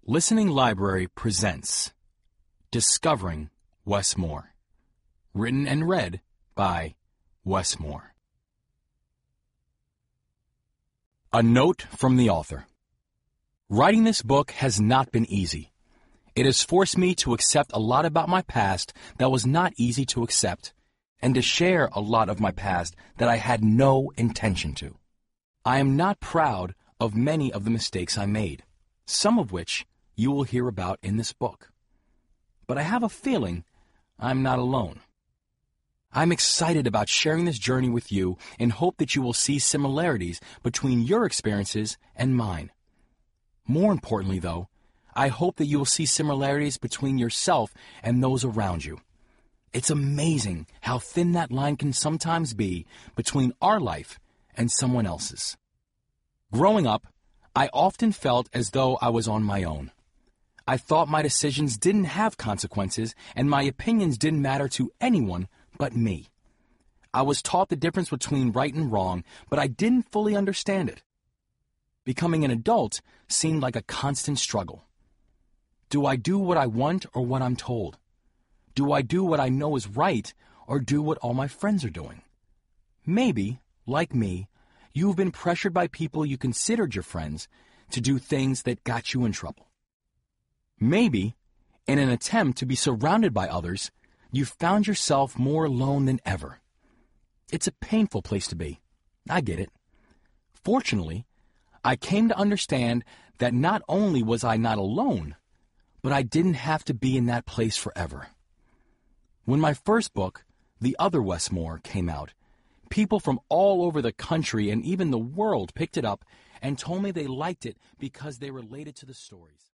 Listening Library presents Discovering Wes Moore. Written and read by Wes Moore. A note from the author. Writing this book has not been easy. It has forced me to accept a lot about my past that was not easy to accept, and to share a lot of my past that I had no intention to. I am not proud of many of the mistakes I made, some of which you will hear about in this book. But I have a feeling I'm not alone. I'm excited about sharing this journey with you and hope that you will see similarities between your experiences and mine. More importantly, though, I hope that you will see similarities between yourself and those around you. It's amazing how thin that line can sometimes be between our life and someone else's. Growing up, I often felt as though I was on my own. I thought my decisions didn't have consequences and my opinions didn't matter to anyone but me. I was taught the difference between right and wrong, but I didn't fully understand it. Becoming an adult seemed like a constant struggle. Do I do what I want or what I'm told? Do I do what I know is right or do what all my friends are doing? Maybe, like me, you've been pressured by people you considered your friends to do things that got you in trouble. Maybe, in an attempt to be surrounded by others, you found yourself more alone than ever. It's a painful place to be. I get it. Fortunately, I came to understand that not only was I not alone, but I didn't have to be in that place forever. When my first book, The Other Wes Moore, came out, people from all over the country and even the world picked it up and told me they liked it because they related to the stories.